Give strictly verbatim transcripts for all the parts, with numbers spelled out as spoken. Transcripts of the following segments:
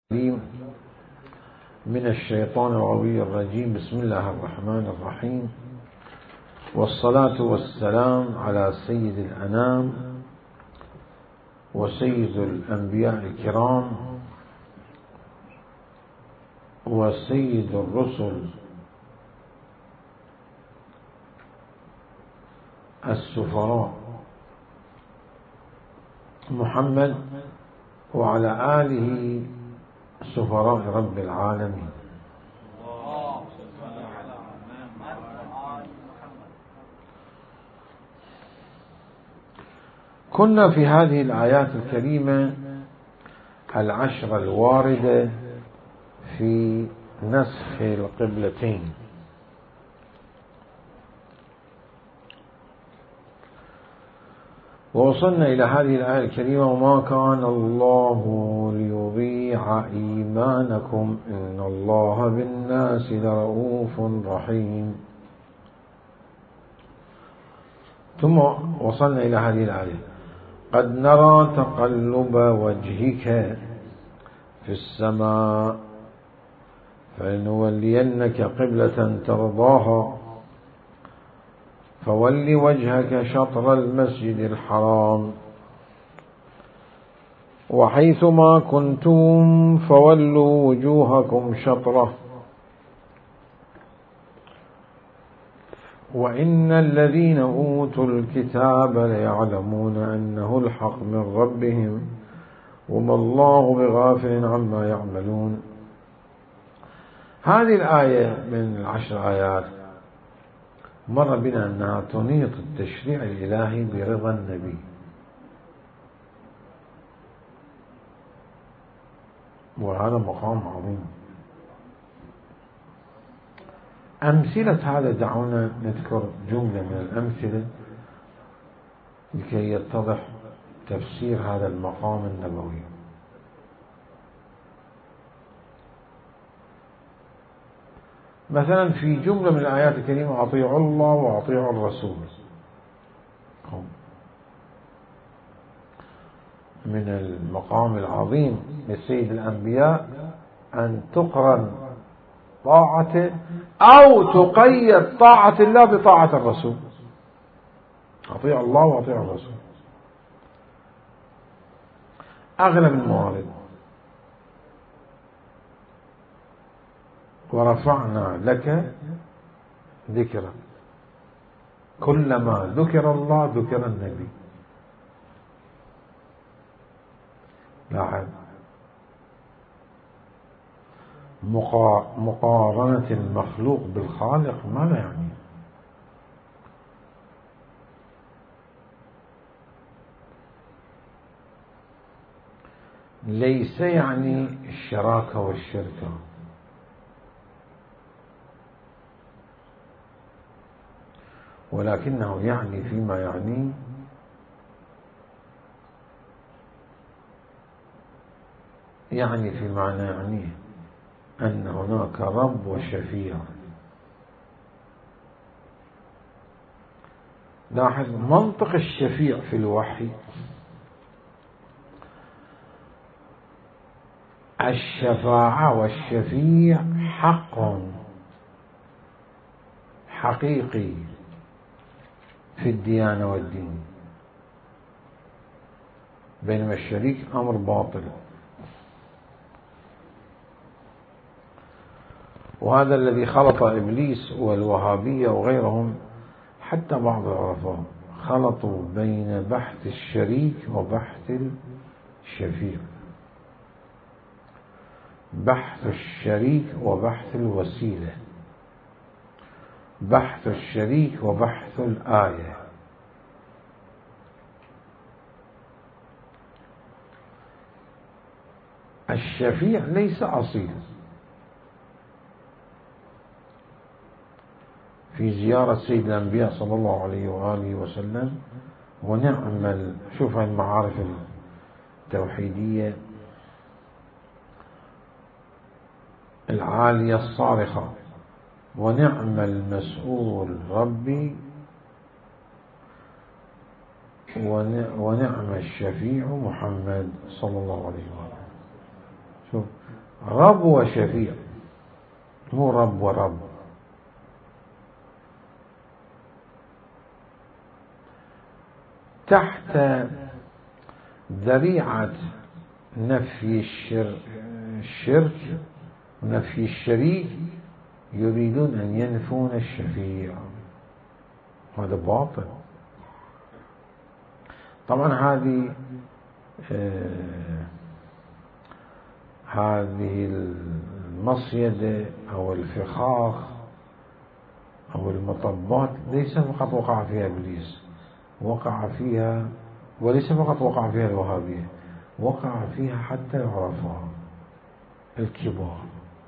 من الشيطان الغوي الرجيم. بسم الله الرحمن الرحيم، والصلاة والسلام على سيد الأنام وسيد الأنبياء الكرام وسيد الرسل السفراء محمد وعلى آله سفراء رب العالمين. كنا في هذه الآيات الكريمة العشر الواردة في نسخ القبلتين، ووصلنا إلى هذه الآية الكريمة: وما كان الله ليضيع إيمانكم إن الله بالناس لرؤوف رحيم. ثم وصلنا إلى هذه الآية: قد نرى تقلب وجهك في السماء فلنولينك قبلة ترضاها فول وجهك شطر المسجد الحرام وحيثما كنتم فولوا وجوهكم شطره وإن الذين أوتوا الكتاب ليعلمون أنه الحق من ربهم وما الله بغافل عما يعملون. هذه الآية من العشر آيات مر بنا أنها تنيط التشريع الإلهي برضا النبي، وهذا مقام عظيم. أمثلة هذا دعونا نذكر جملة من الأمثلة لكي يتضح تفسير هذا المقام النبوي. مثلا في جملة من الآيات الكريمة: أطيعوا الله وأطيعوا الرسول. من المقام العظيم لسيد الأنبياء أن تقرن طاعته أو تقيد طاعة الله بطاعة الرسول. أطيعوا الله وأطيعوا الرسول. أغلب الموارد: ورفعنا لك ذكرك. كلما ذكر الله ذكر النبي. لاحظ مقارنة المخلوق بالخالق ماذا يعني؟ ليس يعني الشراكة والشركة، ولكنه يعني فيما يعني يعني في معنى يعنيه أن هناك رب وشفيع. لاحظ منطق الشفيع في الوحي: الشفاعة والشفيع حق حقيقي في الديانة والدين، بينما الشريك أمر باطل. وهذا الذي خلط إبليس والوهابية وغيرهم، حتى بعض العرفاء خلطوا بين بحث الشريك وبحث الشفيع، بحث الشريك وبحث الوسيلة، بحث الشريك وبحث الآية. الشفيع ليس أصيل. في زيارة سيد الأنبياء صلى الله عليه وآله وسلم ونعم، شوف المعارف التوحيدية العالية الصارخة: ونعم المسؤول ربي ونعم الشفيع محمد صلى الله عليه وآله. شوف رب وشفيع، مو رب ورب. تحت ذريعة نفي الشرك ونفي الشريك يريدون أن ينفون الشفيع، هذا باطل. طبعا هذه آه هذه المصيدة أو الفخاخ أو المطبات ليس فقط وقع فيها إبليس، وقع فيها، وليس فقط وقع فيها الوهابية، وقع فيها حتى العرفاء الكبار،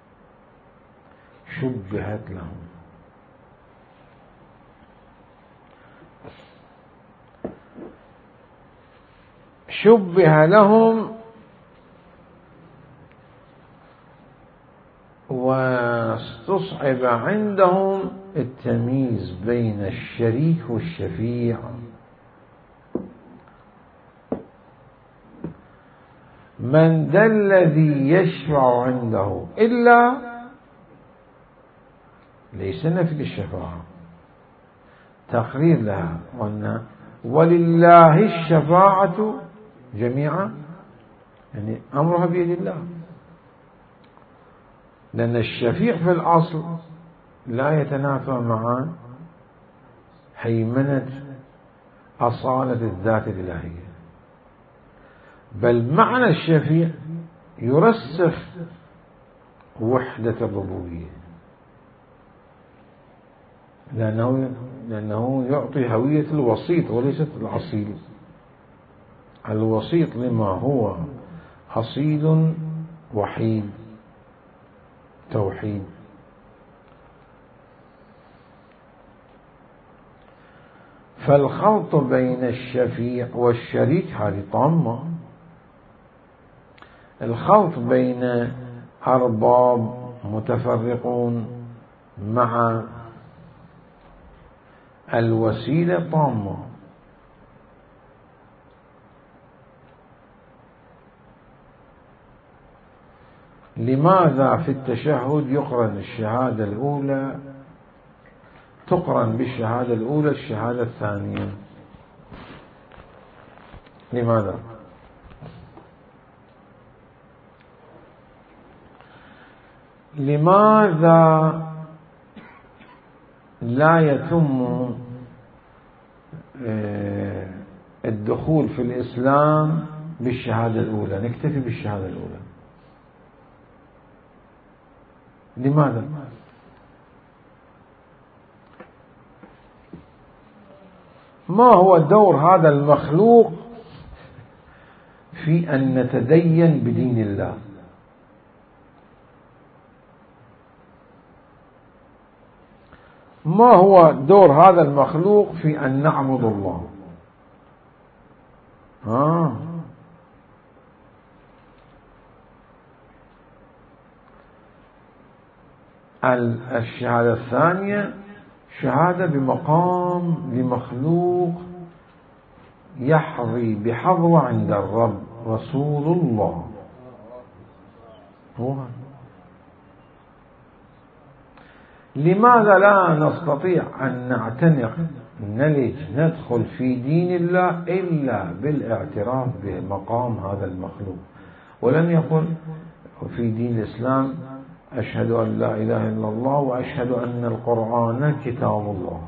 شبهت لهم. شبه لهم واستصعب عندهم التمييز بين الشريك والشفيع. من ذا الذي يشفع عنده إلا، ليس نفي الشفاعة، تقرير لها، وأن ولله الشفاعة جميعا، يعني أمرها بيد الله، لأن الشفيع في الأصل لا يتنافى مع هيمنة أصالة الذات الإلهية، بل معنى الشفيع يرسخ وحدة الربوبية، لأنه, لأنه يعطي هوية الوسيط وليست الأصيل. الوسيط لما هو أصيل وحيد، توحيد. فالخلط بين الشفيع والشريك هذه طامة. الخلط بين أرباب متفرقون مع الوسيلة طامة. لماذا في التشهد يقرن الشهادة الأولى تقرن بالشهادة الأولى الشهادة الثانية؟ لماذا؟ لماذا لا يتم الدخول في الإسلام بالشهادة الأولى، نكتفي بالشهادة الأولى؟ لماذا؟ ما هو دور هذا المخلوق في أن نتدين بدين الله؟ ما هو دور هذا المخلوق في أن نعبد الله؟ آه. الشهادة الثانية شهادة بمقام لمخلوق يحظي بحظوة عند الرب رسول الله. هو لماذا لا نستطيع أن نعتنق نلج ندخل في دين الله إلا بالاعتراف بمقام هذا المخلوق؟ ولم يقل في دين الإسلام أشهد أن لا إله إلا الله وأشهد أن القرآن كتاب الله.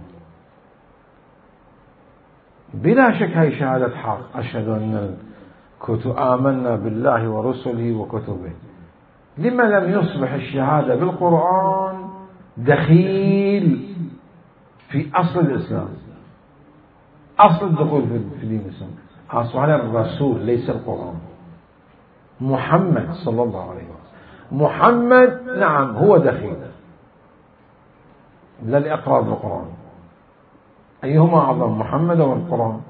بلا شك هي شهادة حق، أشهد أن الكتب آمنا بالله ورسله وكتبه. لما لم يصبح الشهادة بالقرآن دخيل في أصل الإسلام؟ أصل الدخول في دين الإسلام أصبح الرسول ليس القرآن. محمد صلى الله عليه وسلم، محمد نعم هو دخيل، لا الإقرار بالقرآن. أيهما أعظم، محمد أو القرآن؟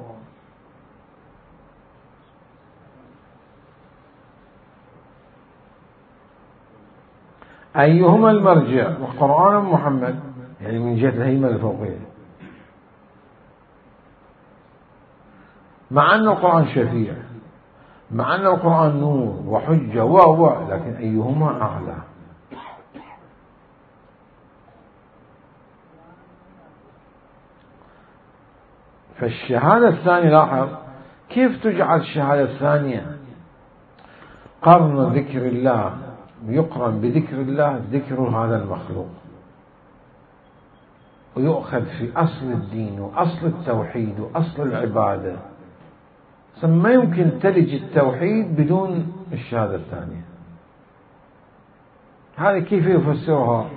أيهما المرجع، القرآن أم محمد؟ يعني من جهة الهيمنة الفوقية، مع أن القرآن شفيع، مع أن القرآن نور وحجة و لكن أيهما أعلى؟ فالشهادة الثانية لاحظ كيف تجعل الشهادة الثانية قرن ذكر الله يقرن بذكر الله ذكر هذا المخلوق، ويؤخذ في أصل الدين وأصل التوحيد وأصل العبادة. ما يمكن تلج التوحيد بدون الشهادة الثانية. هذه كيف يفسرها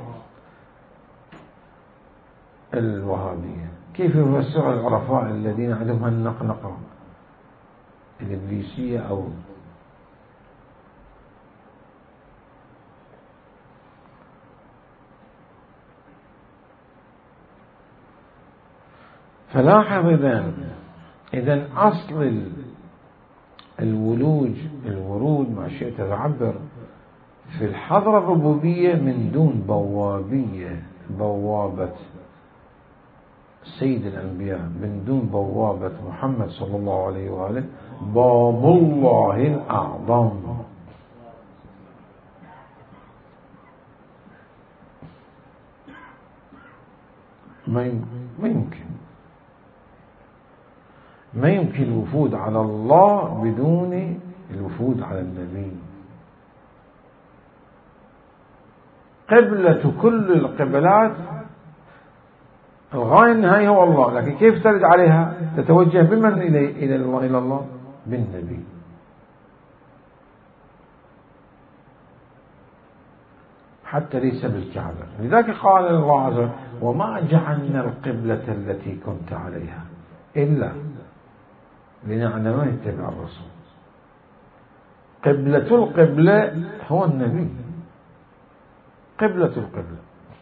الوهابية؟ كيف يفسرها العرفاء الذين عندهم النقنقة الإبليسية؟ أو فلاحظ إذن إذن أصل الولوج الورود ما شئت تعبر في الحضرة الربوبية من دون بوابية بوابة سيد الأنبياء، من دون بوابة محمد صلى الله عليه وآله، باب الله الأعظم. ما يمكن ما يمكن الوفود على الله بدون الوفود على النبي. قبلة كل القبلات الغاية النهائية هو الله، لكن كيف ترد عليها؟ تتوجه بمن إلى إلى الله إلى الله؟ بالنبي. حتى ليس بالكعبة. لذلك قال الله عز وجل: وما جعلنا القبلة التي كنت عليها إلا لنعلم من يتبع الرسول. قبلة القبلة هو النبي، قبلة القبلة.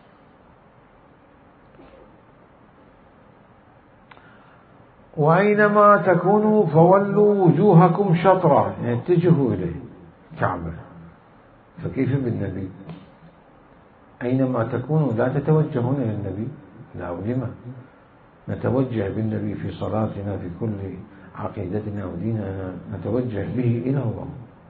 وأينما تكونوا فولوا وجوهكم شطرة، يعني اتجهوا إليه كعبة. فكيف بالنبي؟ أينما تكونوا لا تتوجهون إلى النبي؟ لا، ولما نتوجه بالنبي في صلاتنا، في كل عقيدتنا وديننا نتوجه به إلى الله.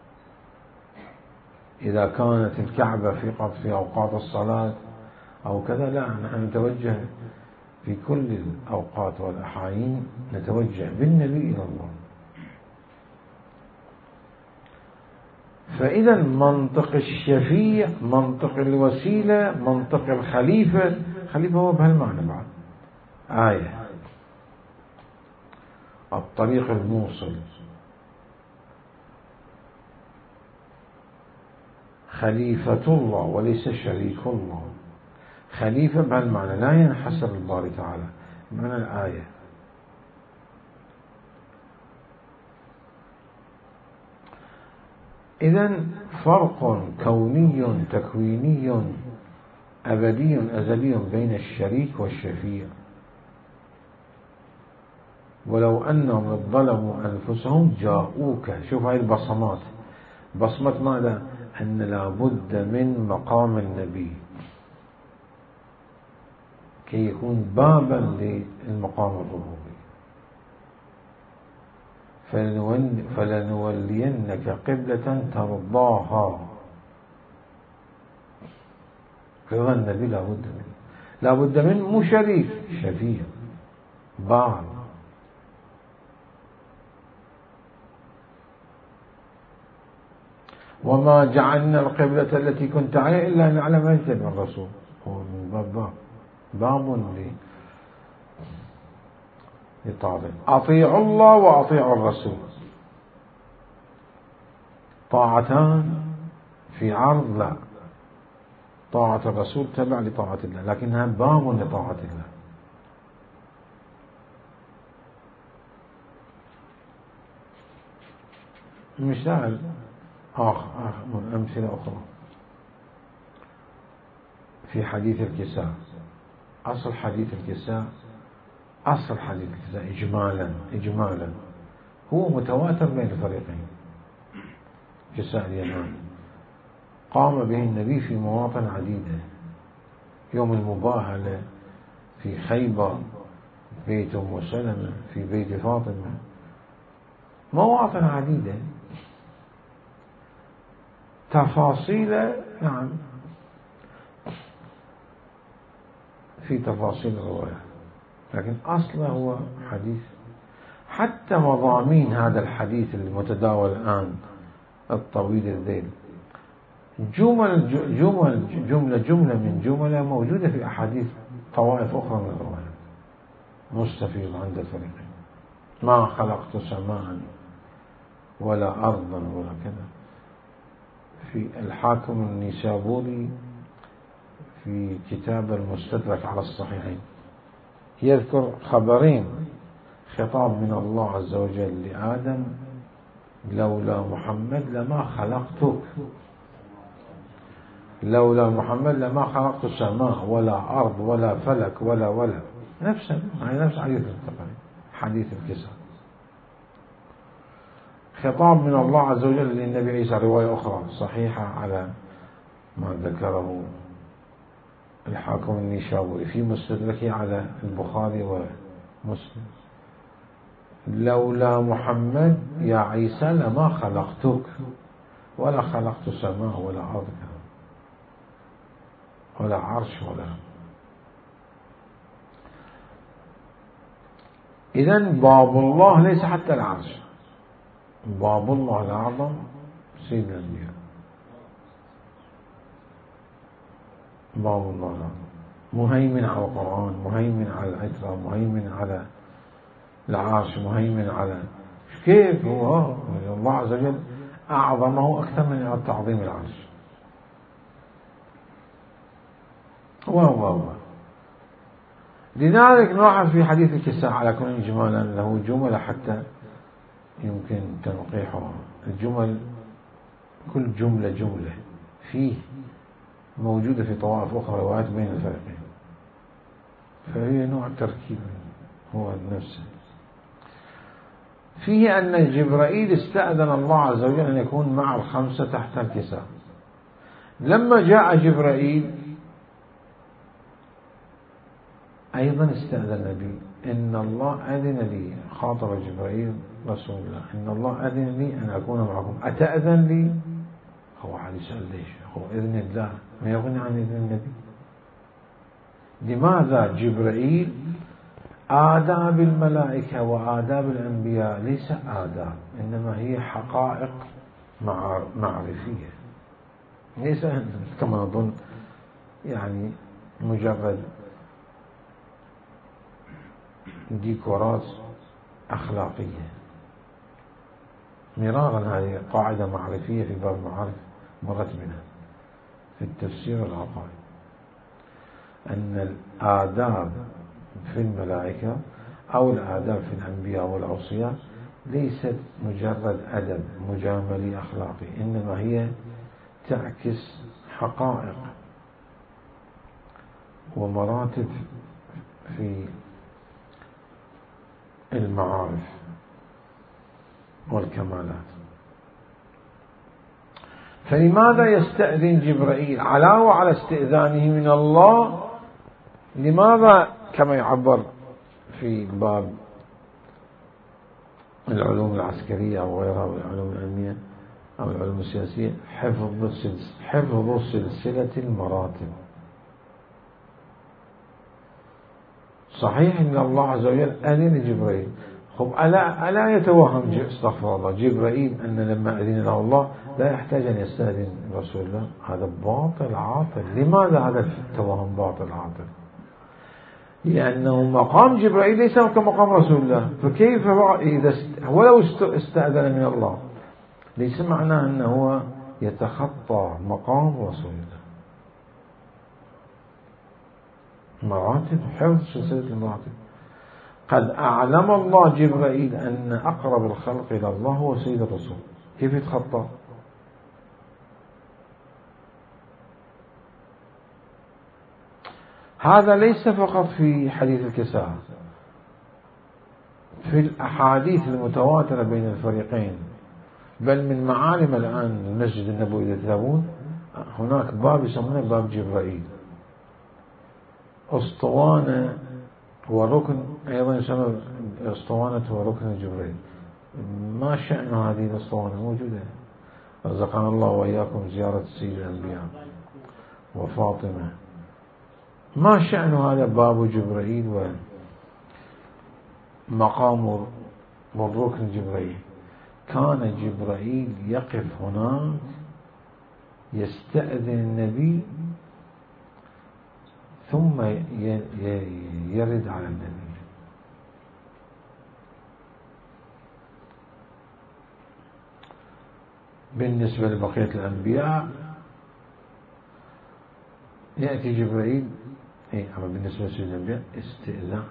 إذا كانت الكعبة في في أوقات الصلاة أو كذا، لا، نحن نتوجه في كل الأوقات والأحايين نتوجه بالنبي إلى الله. فإذا منطق الشفيع، منطق الوسيلة، منطق الخليفة، خليفة هو بهالمعنى بعد آية الطريق الموصل، خليفة الله وليس شريك الله. خليفة بهالمعنى لا ينحصر الباري تعالى معنى الآية. إذن فرق كوني تكويني أبدي أزلي بين الشريك والشفيع. ولو أنهم ظلموا أنفسهم جاءوك. شوف هاي البصمات، بصمة ماذا؟ أن لابد من مقام النبي كي يكون بابا للمقام الربوبي. فلنولينك قبلة ترضاها. كذا النبي لابد منه، لابد من مو شريك، شفيع، بار. وما جعلنا القبلة التي كنت عليها إلا أن نعلم من يتبع الرسول. هو من باب باب باب لطاعة. أطيعوا الله وأطيعوا الرسول، طاعتان في عرض، لا، طاعة الرسول تبع لطاعة الله، لكنها باب لطاعة الله. مثال آخر من أمثلة أخرى في حديث الكساء. أصل حديث الكساء أصل حديث الكساء إجمالا إجمالا هو متواتر بين الفريقين. كساء اليماني قام به النبي في مواطن عديدة، يوم المباهلة في خيبر، بيت أم سلمة، في بيت فاطمة، مواطن عديدة. تفاصيل نعم في تفاصيل الرواية، لكن أصله هو حديث. حتى مضامين هذا الحديث المتداول الآن الطويل الذيل جمل جمل جملة جملة من جملة موجودة في أحاديث طوائف أخرى من الرواية مستفيض عند الفريقين. ما خلقت سماء ولا أرضا ولا كذا. في الحاكم النيسابوري في كتاب المستدرك على الصحيحين يذكر خبرين: خطاب من الله عز وجل لآدم: لولا محمد لما خلقتك، لولا محمد لما خلقت سماء ولا أرض ولا فلك ولا ولا نفس نفس حديث حديث الكساء. خطاب من الله عز وجل للنبي عيسى، رواية أخرى صحيحة على ما ذكره الحاكم النيسابوري في مستدركه على البخاري ومسلم: لولا محمد يا عيسى لما خلقتك ولا خلقت سماء ولا أرض ولا عرش ولا. إذن باب الله ليس حتى العرش، باب الله الأعظم سيد الأنبياء، باب الله الأعظم مهيمن على القرآن، مهيمن على العترة، مهيمن على العرش، مهيمن على كيف هو الله عز وجل أعظمه أكثر من تعظيم العرش. وهو هو لذلك نلاحظ في حديث الكساء على كل إجمالا له جمل حتى يمكن تنقيحها. الجمل كل جملة جملة فيه موجودة في طوائف أخرى روايات بين الفريقين، فهي نوع تركيب هو نفسه. فيه أن جبرائيل استأذن الله عز وجل أن يكون مع الخمسة تحت الكساء. لما جاء جبرائيل أيضا استأذن النبي: إن الله أذن لي، خاطب جبرائيل رسول الله: إن الله أذن لي أن أكون معكم، أتأذن لي؟ هو علي سأل ليش؟ هو إذن الله ما يغني عن إذن النبي. لماذا جبرائيل آداب الملائكة وآداب الأنبياء ليس آداب، إنما هي حقائق معرفية، ليس كما نظن يعني مجرد ديكورات أخلاقية. مرارا هذه قاعدة معرفية في باب المعارف مرت بنا في التفسير العقائد، أن الآداب في الملائكة أو الآداب في الأنبياء والأوصياء ليست مجرد أدب مجاملي أخلاقي، إنما هي تعكس حقائق ومراتب في المعارف والكمالات. فلماذا يستأذن جبرائيل علاوة على استئذانه من الله؟ لماذا كما يعبر في باب العلوم العسكرية أو غيرها والعلوم العلمية أو العلوم السياسية: حفظ حفظ سلسلة المراتب. صحيح أن الله عز وجل أذن لجبرائيل، خب ألا, ألا يتوهم استغفر الله جبرائيل أن لما أذن له الله لا يحتاج أن يستأذن رسول الله؟ هذا باطل عاطل. لماذا هذا التوهم باطل عاطل؟ لأنه مقام جبرائيل ليس كمقام رسول الله، فكيف إذا ولو استأذن من الله ليس معناه أنه يتخطى مقام رسول الله. مراتب، حفظ سلسلة المراتب. قد أعلم الله جبرائيل أن أقرب الخلق إلى الله هو سيد الرسول، كيف يتخطى؟ هذا ليس فقط في حديث الكساء، في الأحاديث المتواترة بين الفريقين، بل من معالم الآن المسجد النبوي إذا تذهبون هناك باب يسمونه باب جبرائيل، أسطوانة وركن أيضا يسمى أسطوانة وركن جبرائيل. ما شأن هذه الأسطوانة؟ موجودة رزقنا الله وإياكم زيارة سيد الأنبياء وفاطمة. ما شأن هذا باب جبرائيل ومقام والركن جبرائيل؟ كان جبرائيل يقف هناك يستأذن النبي ثم يرد على النبي. بالنسبة لبقية الأنبياء يأتي جبرائيل، أي أما بالنسبة لسيد الأنبياء استئذان.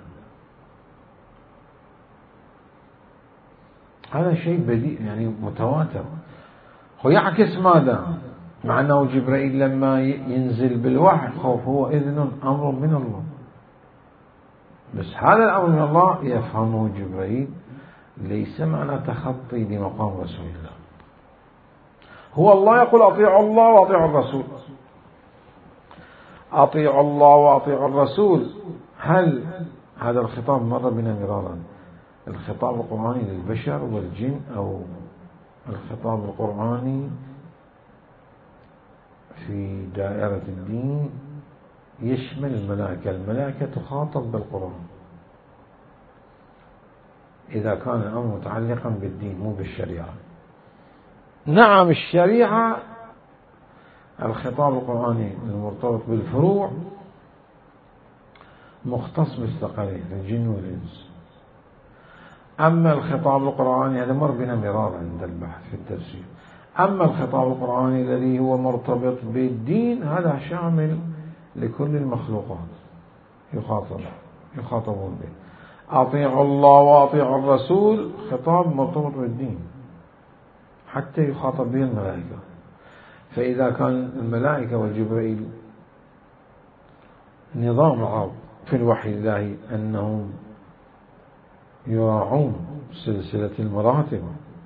هذا شيء بديع يعني متواتر. هو يعكس ماذا؟ مع أنه جبرائيل لما ينزل بالوحي خوف هو إذن أمر من الله، بس هذا الأمر من الله يفهمه جبرائيل ليس معنى تخطي لمقام رسول الله. هو الله يقول أطيعوا الله وأطيعوا الرسول، أطيعوا الله وأطيعوا الرسول. هل هذا الخطاب مر بنا مرارا؟ الخطاب القرآني للبشر والجن أو الخطاب القرآني في دائرة الدين يشمل الملائكة. الملائكة تخاطب بالقرآن إذا كان الأمر متعلقا بالدين مو بالشريعة. نعم الشريعة الخطاب القرآني المرتبط بالفروع مختص بالثقلين الجن والإنس. أما الخطاب القرآني هذا مر بنا مرارا عند البحث في التفسير. أما الخطاب القرآني الذي هو مرتبط بالدين هذا شامل لكل المخلوقات يخاطب يخاطبون به. أطيعوا الله وأطيعوا الرسول خطاب مرتبط بالدين حتى يخاطب به الملائكة. فإذا كان الملائكة وجبرائيل نظام العرب في الوحي الله أنهم يراعون سلسلة المراتب،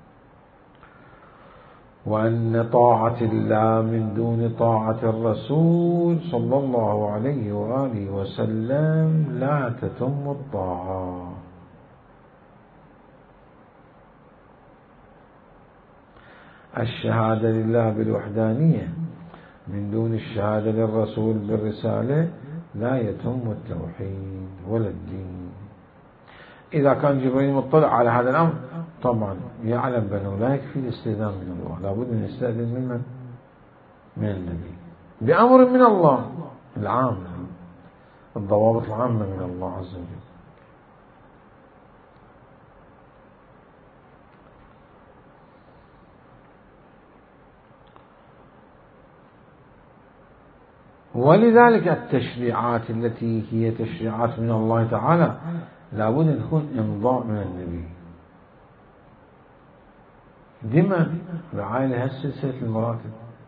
وأن طاعة الله من دون طاعة الرسول صلى الله عليه وآله وسلم لا تتم الطاعة. الشهادة لله بالوحدانية من دون الشهادة للرسول بالرسالة لا يتم التوحيد ولا الدين. إذا كان جبريل مطلع على هذا الأمر طبعا يعلم بأنه لا يكفي الاستئذان من الله، لابد أن يستأذن من من؟ من النبي بأمر من الله العام، الضوابط العامة من الله عز وجل. ولذلك التشريعات التي هي تشريعات من الله تعالى لابد أن تكون إمضاء من النبي. دماء رعاية لها سلسلة المراتب.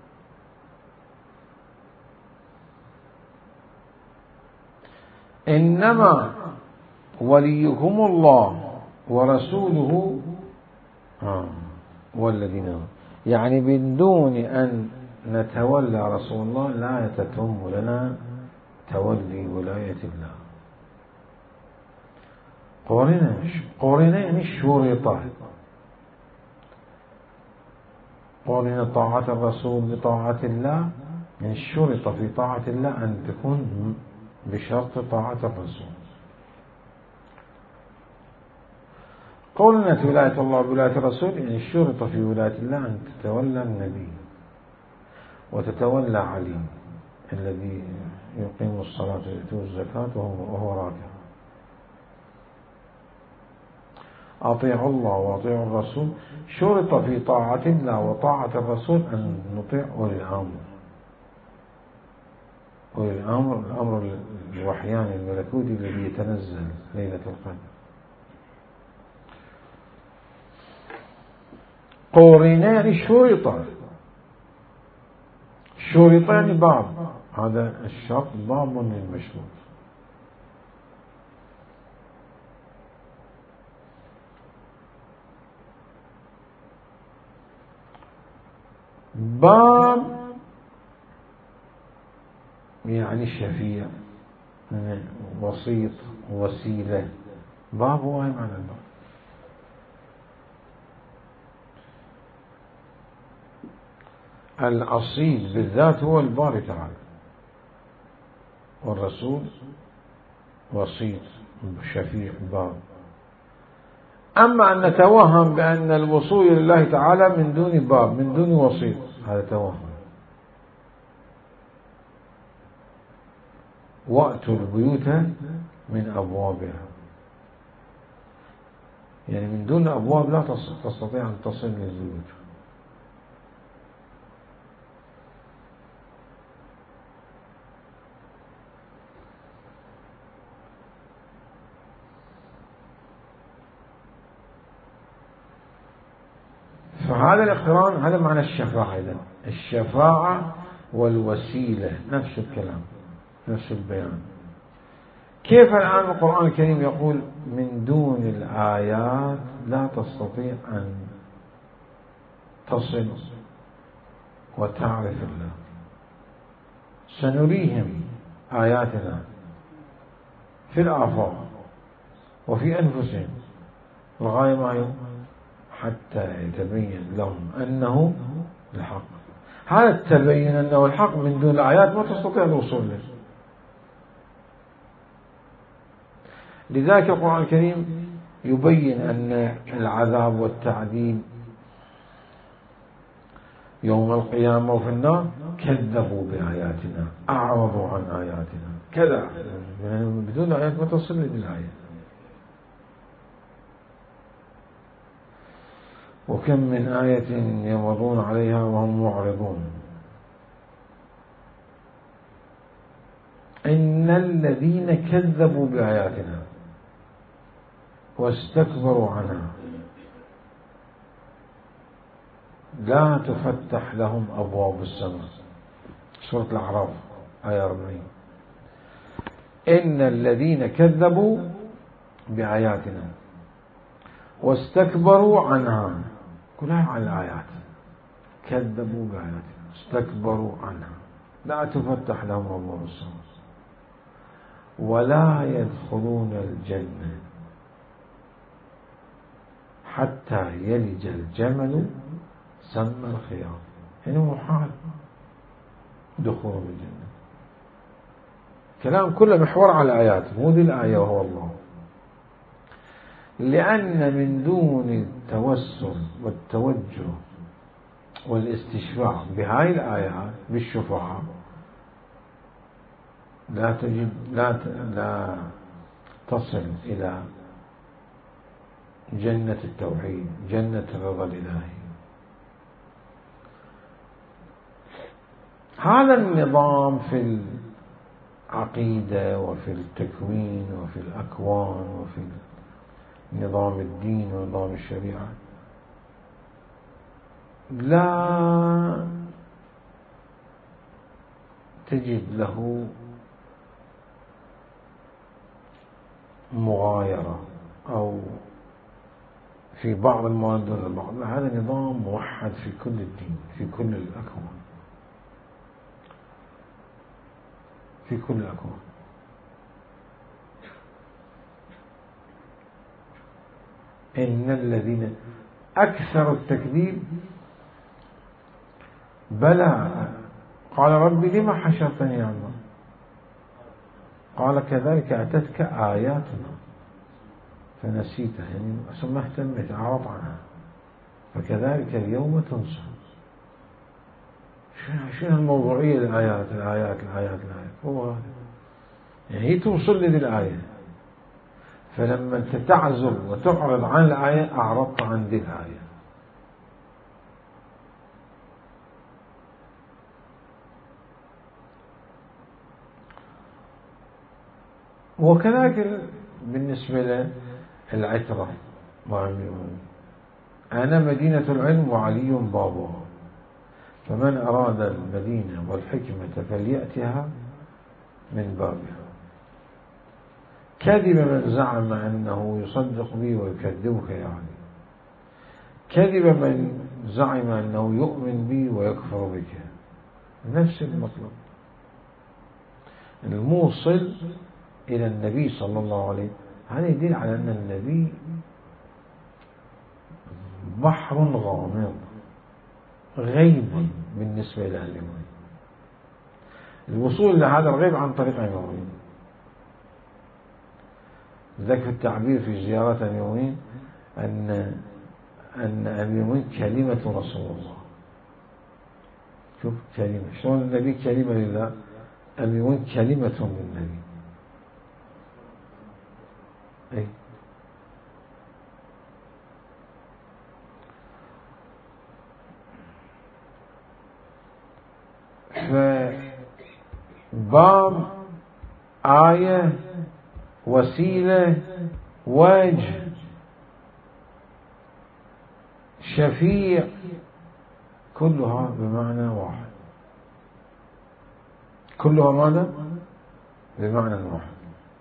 إنما وليكم الله ورسوله آه والذين، يعني بدون أن نتولى رسول الله لا تتم لنا تولي ولاية الله. قرنا قرنا يعني شرط، قرنا طاعة الرسول لطاعة الله، يعني شرط في طاعة الله أن تكون بشرط طاعة الرسول. قرنت ولاية الله بولاية الرسول، يعني شرط في ولاية الله أن تتولى النبي وتتولى علي الذي يقيم الصلاة ويؤتي الزكاة وهو راكع. أطيعوا الله وأطيعوا الرسول. شرط في طاعة الله وطاعة الرسول أن نطيع أولي الأمر. أولي الأمر الأمر الوحياني الملكوتي الذي يتنزل ليلة القدر. قرنان شرط، شرطان باب، هذا الشرط باب للمشروط. باب يعني شفيع، وسيط، وسيلة. باب هو أي معنى الباب؟ الأصيل بالذات هو الباري تعالى، والرسول وسيط شفيع باب. أما أن نتوهم بأن الوصول إلى الله تعالى من دون باب، من دون وسيط، هذا توهم. وأتوا البيوت من أبوابها، يعني من دون أبواب لا تستطيع أن تصل للبيوت. فهذا الاقتران هذا معنى الشفاعة. إذن الشفاعة والوسيلة نفس الكلام، نفس البيان. كيف الآن القرآن الكريم يقول من دون الآيات لا تستطيع أن تصل وتعرف الله؟ سنريهم آياتنا في الآفاق وفي أنفسهم لغاية ما يوم حتى يتبين لهم أنه الحق. هذا التبين أنه الحق من دون الآيات ما تستطيع الوصول له. لذلك القرآن الكريم يبين أن العذاب والتعذيب يوم القيامة وفي النار كذبوا بآياتنا، أعرضوا عن آياتنا كذا، يعني بدون آيات ما تصل للآية. وكم من آية يمرون عليها وهم معرضون. إن الذين كذبوا بآياتنا واستكبروا عنها لا تفتح لهم أبواب السماء. سورة الأعراف آية أربعين. إن الذين كذبوا بآياتنا واستكبروا عنها، كلها عن الآيات، كذبوا بآياتنا استكبروا عنها لا تفتح لهم أبواب السماء ولا يدخلون الجنة حتى يلج الجمل سم الخياط. يعني محال دخول الجنة. كلام كله محور على الآيات، مو ذي الآية وهو الله. لأن من دون التوسل والتوجه والاستشفاع بهاي الآيات بالشفاعة لا تجد لا لا تصل إلى جنة التوحيد، جنة الرضا الإلهي. هذا النظام في العقيدة وفي التكوين وفي الأكوان وفي نظام الدين ونظام الشريعة لا تجد له مغايرة أو في بعض المواد دون البعض. هذا نظام موحد في كل الدين، في كل الأكوان، في كل الأكوان. إن الذين أكثر التكذيب بلى قال ربي لما حشرتني أعمى قال كذلك أتتك آياتنا فنسيتها، يعني ما اهتمت، أعرض عنها، فكذلك اليوم تنسى. شنو الموضوعية الآيات الآيات الآيات الآيات؟ هو هذا، يعني هي توصل لي الآية، فلما تتعزل وتعرض عن الآية أعرضت عن ذي الآية. وكذلك بالنسبة للعترة، أنا مدينة العلم وعلي بابها، فمن أراد المدينة والحكمة فليأتها من بابها. كذب من زعم أنه يصدق بي ويكذبك يا علي، كذب من زعم أنه يؤمن بي ويكفر بك. نفس المطلب، الموصل إلى النبي صلى الله عليه وسلم. هذا يدل على أن النبي بحر غامض غيب بالنسبة إلى الأميويين. الوصول إلى هذا الغيب عن طريق الأميويين. ذلك التعبير في زيارات الأميويين أن أن الأميويين كلمة رسول الله. شوف كلمة، شلون النبي كلمة لله، الأميويين كلمة للنبي. أي فباب آية وسيلة وجه شفيع كلها بمعنى واحد، كلها ماذا؟ بمعنى واحد.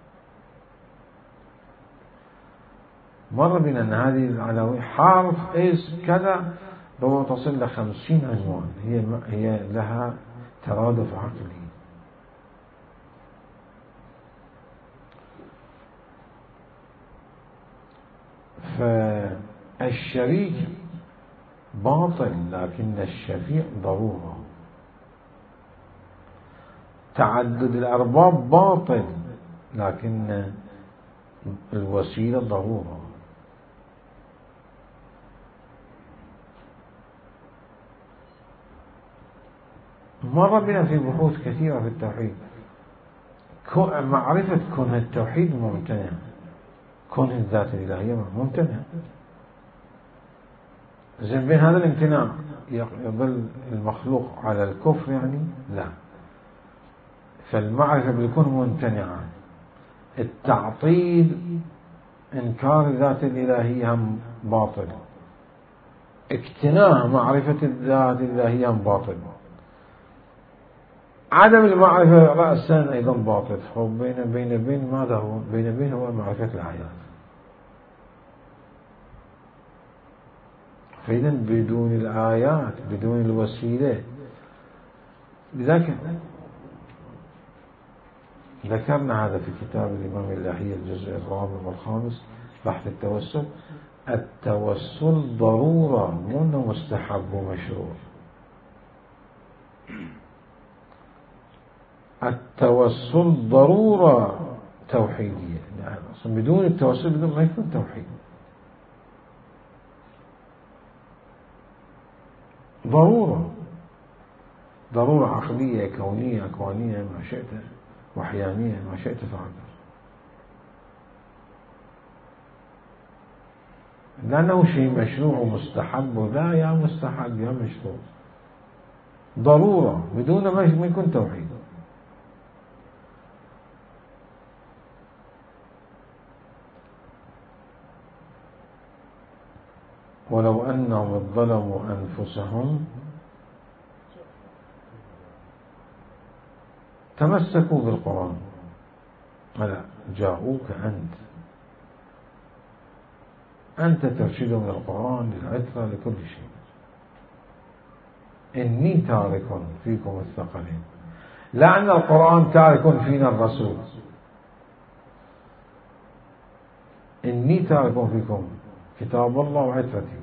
مر بنا أن هذه العناوين حرف اسم كذا ربما تصل لخمسين عنوان، هي هي لها ترادف عقلي. فالشريك باطل لكن الشفيع ضرورة. تعدد الأرباب باطل لكن الوسيلة ضرورة. مر بنا في بحوث كثيرة في التوحيد معرفة كون التوحيد ممتنع، كون الذات الإلهية ممتنع. زين بين هذا الامتناع يظل المخلوق على الكفر يعني؟ لا. فالمعرفة بيكون ممتنعة. التعطيل إنكار الذات الإلهية هم باطل، اقتناع معرفة الذات الإلهية هم باطل، عدم المعرفة رأسا أيضا باطل. بين بين بين ماذا هو؟ بين بين هو معرفة الآيات. فإذا بدون الآيات بدون الوسيلة. لذلك ذكرنا هذا في كتاب الإمام اللاهية الجزء الرابع والخامس بحث التوسل. التوسل ضرورة مو انه مستحب ومشروع. التوسل ضرورة توحيدية، يعني أصلا بدون التوسل بدون ما يكون توحيد. ضرورة ضرورة عقلية كونية أكوانية ما شئت، وحيانية ما شئت فعل، لأنه شيء مشروع ومستحب. لا يا مستحب يا مشروع، ضرورة بدون ما يكون توحيد. ولو أنهم ظلموا أنفسهم تمسكوا بالقرآن، لا جاءوك أنت أنت ترشدهم من القرآن للعترة لكل شيء. إني تارك فيكم الثقلين، لا أن القرآن تارك فينا الرسول. إني تارك فيكم كتاب الله وعترتي.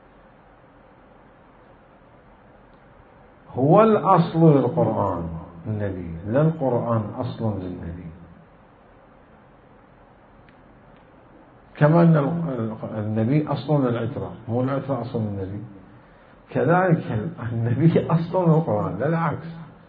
هو الأصل للقرآن النبي، لا القرآن أصل للنبي. كما أن النبي أصل للعترة، مو العترة أصل للنبي. كذلك النبي أصل للقرآن لا العكس.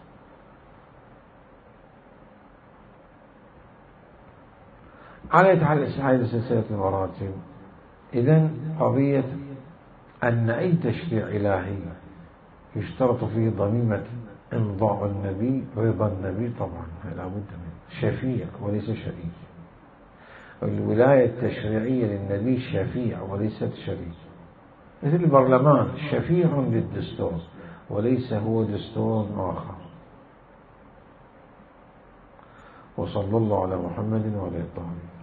على يتحل هذه سلسلة المراتب. إذن قضية أن أي تشريع إلهي يشترط فيه ضميمة إمضاء النبي رضا النبي، طبعا لا بد منه. شفيع وليس شريك. الولاية التشريعية للنبي شفيع وليست شريك. مثل البرلمان شفيع للدستور وليس هو دستور آخر. وصلى الله على محمد وعلى آله.